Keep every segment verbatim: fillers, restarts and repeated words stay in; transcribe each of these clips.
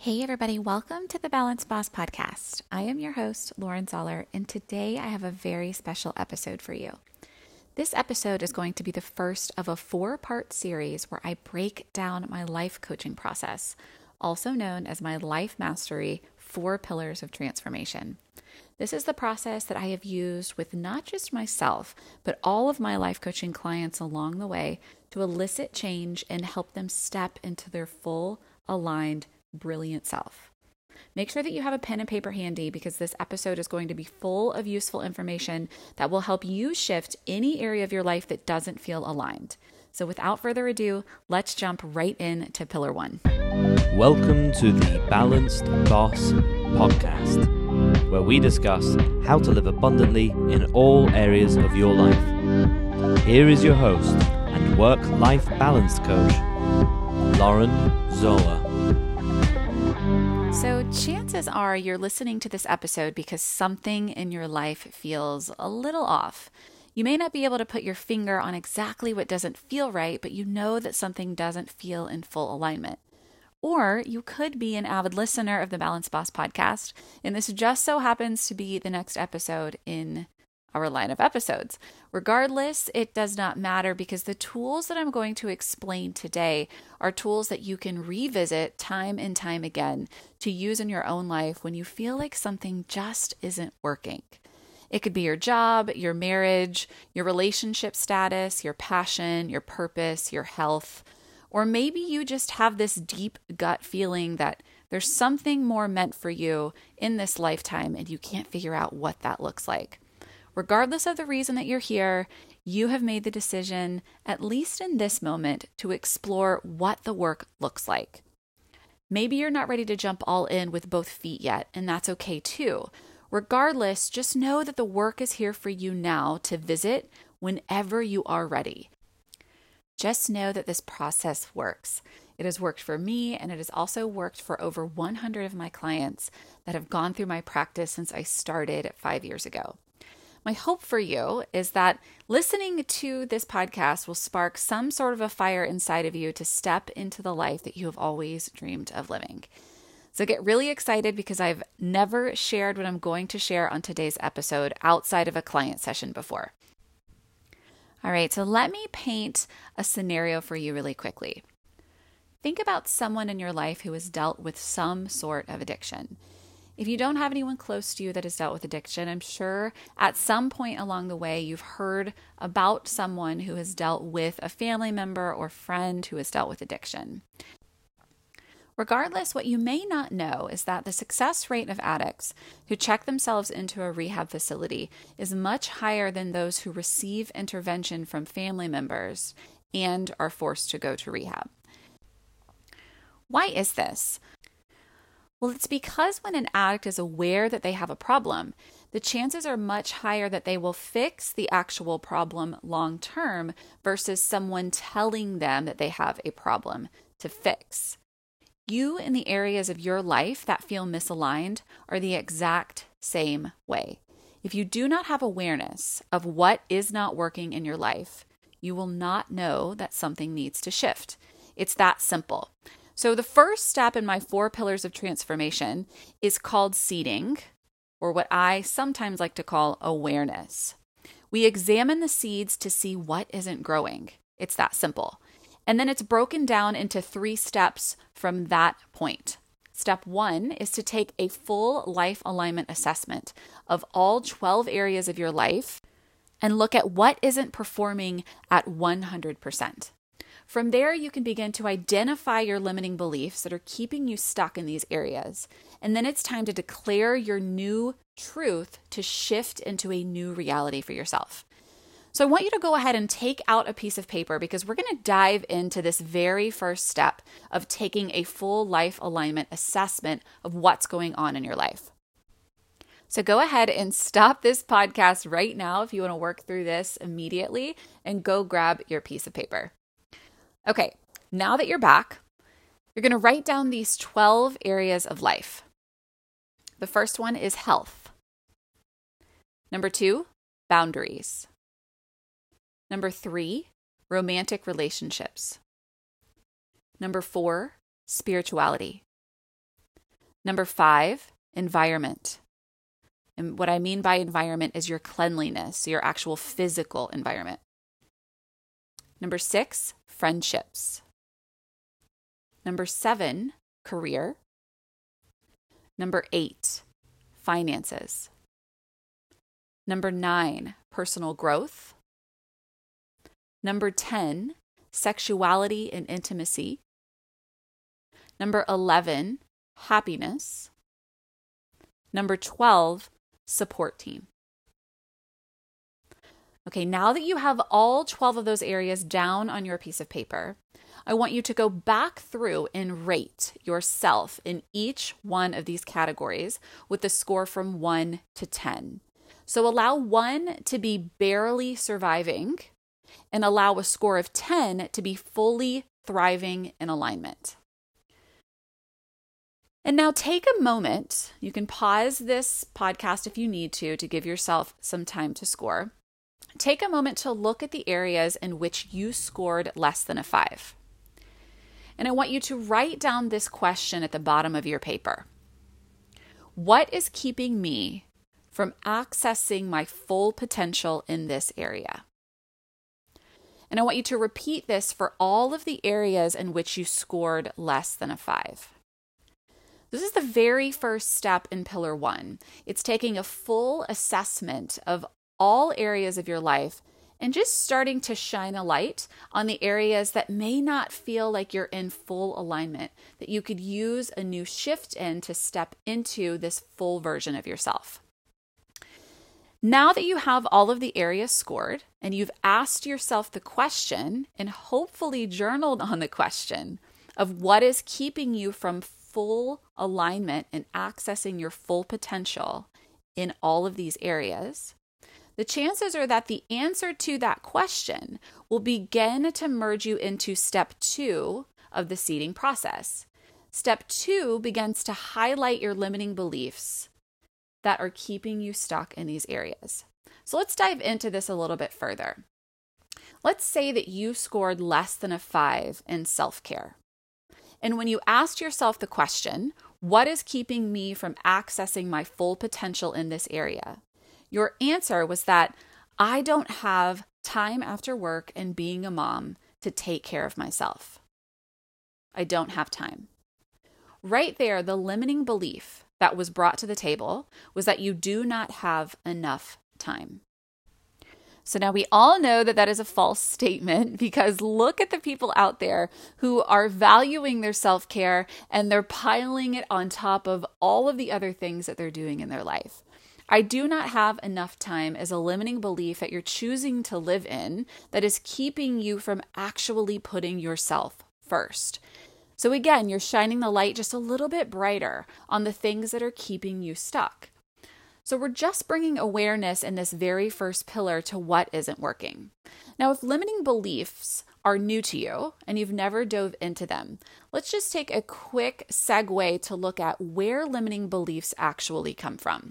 Hey everybody, welcome to the Balance Boss podcast. I am your host, Lauren Zoller, and today I have a very special episode for you. This episode is going to be the first of a four-part series where I break down my life coaching process, also known as my Life Mastery Four Pillars of Transformation. This is the process that I have used with not just myself, but all of my life coaching clients along the way to elicit change and help them step into their full, aligned, brilliant self. Make sure that you have a pen and paper handy because this episode is going to be full of useful information that will help you shift any area of your life that doesn't feel aligned. So without further ado, let's jump right into pillar one. Welcome to the Balanced Boss podcast, where we discuss how to live abundantly in all areas of your life. Here is your host and work-life balance coach, Lauren Zoller. So chances are you're listening to this episode because something in your life feels a little off. You may not be able to put your finger on exactly what doesn't feel right, but you know that something doesn't feel in full alignment. Or you could be an avid listener of the Balance Boss podcast, and this just so happens to be the next episode in our line of episodes. Regardless, it does not matter because the tools that I'm going to explain today are tools that you can revisit time and time again to use in your own life when you feel like something just isn't working. It could be your job, your marriage, your relationship status, your passion, your purpose, your health, or maybe you just have this deep gut feeling that there's something more meant for you in this lifetime and you can't figure out what that looks like. Regardless of the reason that you're here, you have made the decision, at least in this moment, to explore what the work looks like. Maybe you're not ready to jump all in with both feet yet, and that's okay too. Regardless, just know that the work is here for you now to visit whenever you are ready. Just know that this process works. It has worked for me, and it has also worked for over one hundred of my clients that have gone through my practice since I started five years ago. My hope for you is that listening to this podcast will spark some sort of a fire inside of you to step into the life that you have always dreamed of living. So get really excited because I've never shared what I'm going to share on today's episode outside of a client session before. All right, so let me paint a scenario for you really quickly. Think about someone in your life who has dealt with some sort of addiction. If you don't have anyone close to you that has dealt with addiction, I'm sure at some point along the way you've heard about someone who has dealt with a family member or friend who has dealt with addiction. Regardless, what you may not know is that the success rate of addicts who check themselves into a rehab facility is much higher than those who receive intervention from family members and are forced to go to rehab. Why is this? Well, it's because when an addict is aware that they have a problem, the chances are much higher that they will fix the actual problem long term versus someone telling them that they have a problem to fix. You in the areas of your life that feel misaligned are the exact same way. If you do not have awareness of what is not working in your life, you will not know that something needs to shift. It's that simple. So the first step in my four pillars of transformation is called seeding, or what I sometimes like to call awareness. We examine the seeds to see what isn't growing. It's that simple. And then it's broken down into three steps from that point. Step one is to take a full life alignment assessment of all twelve areas of your life and look at what isn't performing at one hundred percent. From there, you can begin to identify your limiting beliefs that are keeping you stuck in these areas. And then it's time to declare your new truth to shift into a new reality for yourself. So I want you to go ahead and take out a piece of paper because we're going to dive into this very first step of taking a full life alignment assessment of what's going on in your life. So go ahead and stop this podcast right now if you want to work through this immediately and go grab your piece of paper. Okay, now that you're back, you're going to write down these twelve areas of life. The first one is health. Number two, boundaries. Number three, romantic relationships. Number four, spirituality. Number five, environment. And what I mean by environment is your cleanliness, your actual physical environment. Number six, friendships. Number seven, career. Number eight, finances. Number nine, personal growth. Number ten, sexuality and intimacy. Number eleven, happiness. Number twelve, support team. Okay, now that you have all twelve of those areas down on your piece of paper, I want you to go back through and rate yourself in each one of these categories with the score from one to ten. So allow one to be barely surviving and allow a score of ten to be fully thriving in alignment. And now take a moment. You can pause this podcast if you need to, to give yourself some time to score. Take a moment to look at the areas in which you scored less than a five. And I want you to write down this question at the bottom of your paper. What is keeping me from accessing my full potential in this area? And I want you to repeat this for all of the areas in which you scored less than a five. This is the very first step in Pillar One. It's taking a full assessment of all areas of your life and just starting to shine a light on the areas that may not feel like you're in full alignment, that you could use a new shift in to step into this full version of yourself. Now that you have all of the areas scored and you've asked yourself the question and hopefully journaled on the question of what is keeping you from full alignment and accessing your full potential in all of these areas, the chances are that the answer to that question will begin to merge you into step two of the seeding process. Step two begins to highlight your limiting beliefs that are keeping you stuck in these areas. So let's dive into this a little bit further. Let's say that you scored less than a five in self-care. And when you asked yourself the question, what is keeping me from accessing my full potential in this area? Your answer was that I don't have time after work and being a mom to take care of myself. I don't have time. Right there, the limiting belief that was brought to the table was that you do not have enough time. So now we all know that that is a false statement, because look at the people out there who are valuing their self-care and they're piling it on top of all of the other things that they're doing in their life. I do not have enough time is a limiting belief that you're choosing to live in that is keeping you from actually putting yourself first. So again, you're shining the light just a little bit brighter on the things that are keeping you stuck. So we're just bringing awareness in this very first pillar to what isn't working. Now, if limiting beliefs are new to you and you've never dove into them, let's just take a quick segue to look at where limiting beliefs actually come from.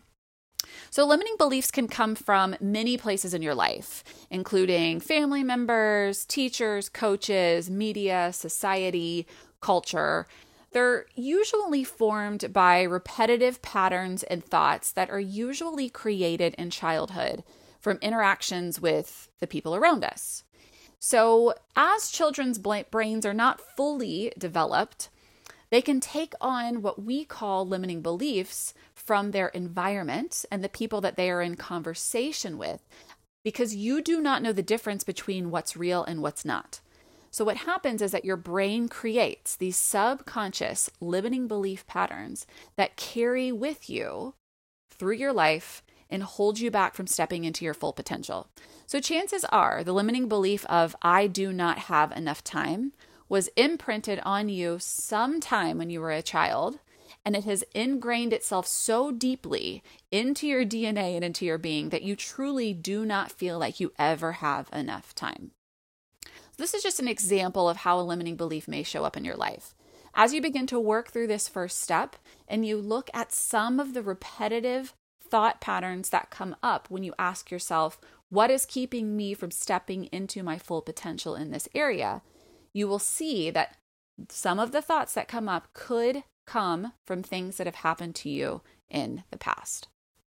So limiting beliefs can come from many places in your life, including family members, teachers, coaches, media, society, culture. They're usually formed by repetitive patterns and thoughts that are usually created in childhood from interactions with the people around us. So as children's brains are not fully developed, they can take on what we call limiting beliefs from their environment and the people that they are in conversation with, because you do not know the difference between what's real and what's not. So what happens is that your brain creates these subconscious limiting belief patterns that carry with you through your life and hold you back from stepping into your full potential. So chances are the limiting belief of I do not have enough time was imprinted on you sometime when you were a child, and it has ingrained itself so deeply into your D N A and into your being that you truly do not feel like you ever have enough time. This is just an example of how a limiting belief may show up in your life. As you begin to work through this first step and you look at some of the repetitive thought patterns that come up when you ask yourself, what is keeping me from stepping into my full potential in this area? You will see that some of the thoughts that come up could come from things that have happened to you in the past.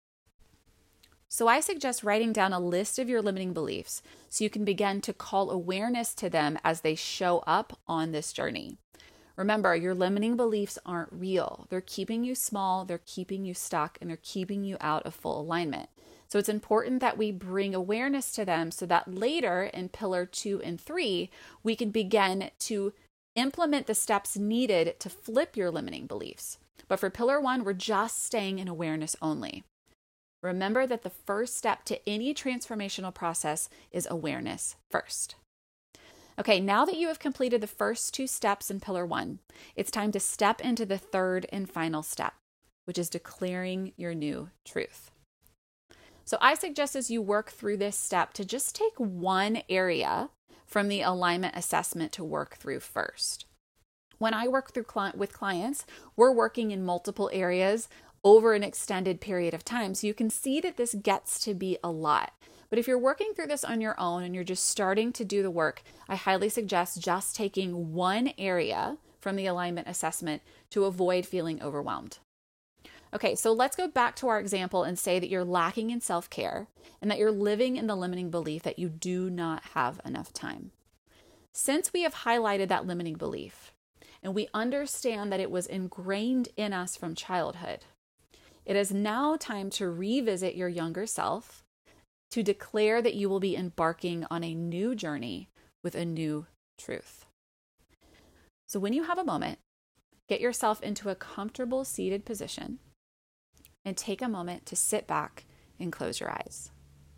So I suggest writing down a list of your limiting beliefs so you can begin to call awareness to them as they show up on this journey. Remember, your limiting beliefs aren't real. They're keeping you small, they're keeping you stuck, and they're keeping you out of full alignment. So it's important that we bring awareness to them so that later in pillar two and three, we can begin to implement the steps needed to flip your limiting beliefs. But for pillar one, we're just staying in awareness only. Remember that the first step to any transformational process is awareness first. Okay, now that you have completed the first two steps in pillar one, it's time to step into the third and final step, which is declaring your new truth. So I suggest as you work through this step to just take one area from the alignment assessment to work through first. When I work through cli- with clients, we're working in multiple areas over an extended period of time. So you can see that this gets to be a lot. But if you're working through this on your own and you're just starting to do the work, I highly suggest just taking one area from the alignment assessment to avoid feeling overwhelmed. Okay, so let's go back to our example and say that you're lacking in self-care and that you're living in the limiting belief that you do not have enough time. Since we have highlighted that limiting belief and we understand that it was ingrained in us from childhood, it is now time to revisit your younger self, to declare that you will be embarking on a new journey with a new truth. So when you have a moment, get yourself into a comfortable seated position and take a moment to sit back and close your eyes.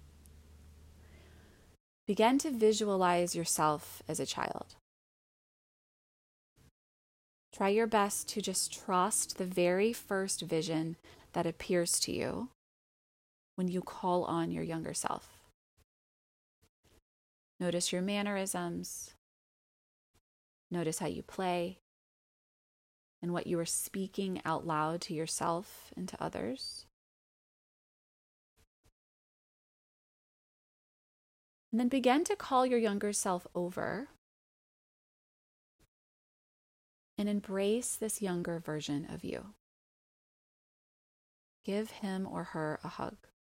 Begin to visualize yourself as a child. Try your best to just trust the very first vision that appears to you when you call on your younger self. Notice your mannerisms. Notice how you play and what you are speaking out loud to yourself and to others. And then begin to call your younger self over and embrace this younger version of you. Give him or her a hug.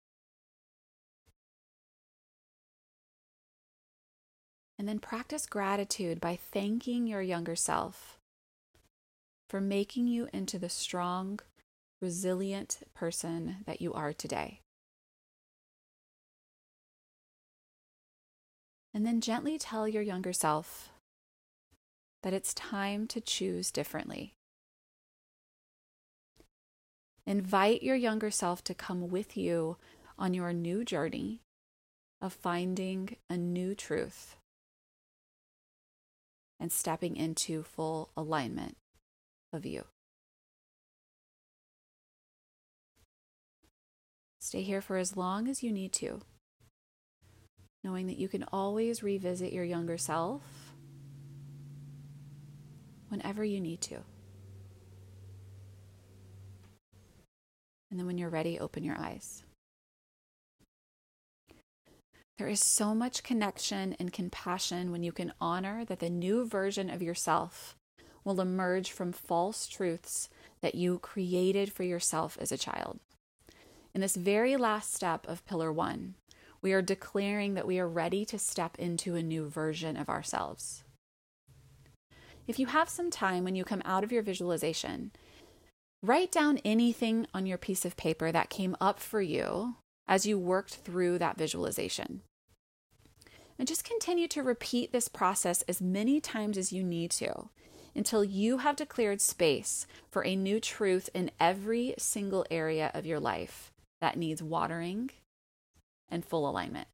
And then practice gratitude by thanking your younger self for making you into the strong, resilient person that you are today. And then gently tell your younger self that it's time to choose differently. Invite your younger self to come with you on your new journey of finding a new truth and stepping into full alignment of you. Stay here for as long as you need to, knowing that you can always revisit your younger self whenever you need to. And then when you're ready, open your eyes. There is so much connection and compassion when you can honor that the new version of yourself will emerge from false truths that you created for yourself as a child. In this very last step of pillar one, we are declaring that we are ready to step into a new version of ourselves. If you have some time when you come out of your visualization, write down anything on your piece of paper that came up for you as you worked through that visualization. And just continue to repeat this process as many times as you need to until you have declared space for a new truth in every single area of your life that needs watering and full alignment.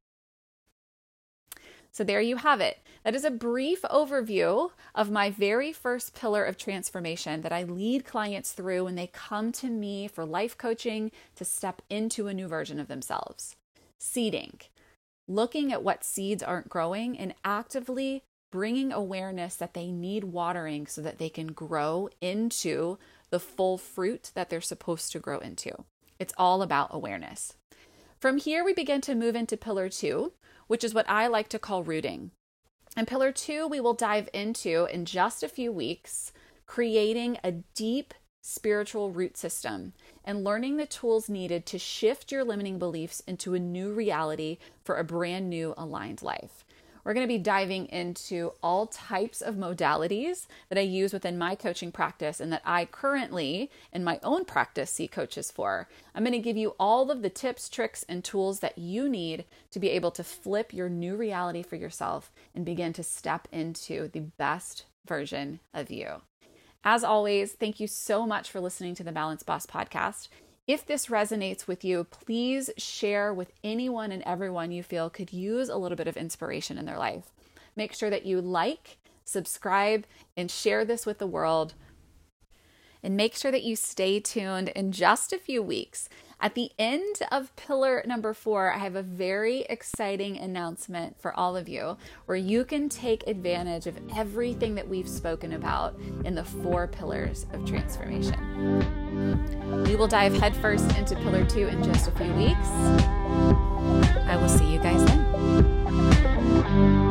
So there you have it. That is a brief overview of my very first pillar of transformation that I lead clients through when they come to me for life coaching to step into a new version of themselves. Seeding, looking at what seeds aren't growing and actively bringing awareness that they need watering so that they can grow into the full fruit that they're supposed to grow into. It's all about awareness. From here, we begin to move into pillar two, which is what I like to call rooting. And pillar two, we will dive into in just a few weeks, creating a deep, spiritual root system, and learning the tools needed to shift your limiting beliefs into a new reality for a brand new aligned life. We're going to be diving into all types of modalities that I use within my coaching practice and that I currently, in my own practice, see coaches for. I'm going to give you all of the tips, tricks, and tools that you need to be able to flip your new reality for yourself and begin to step into the best version of you. As always, thank you so much for listening to the Balanced Boss podcast. If this resonates with you, please share with anyone and everyone you feel could use a little bit of inspiration in their life. Make sure that you like, subscribe, and share this with the world. And make sure that you stay tuned in just a few weeks. At the end of pillar number four, I have a very exciting announcement for all of you where you can take advantage of everything that we've spoken about in the four pillars of transformation. We will dive headfirst into pillar two in just a few weeks. I will see you guys then.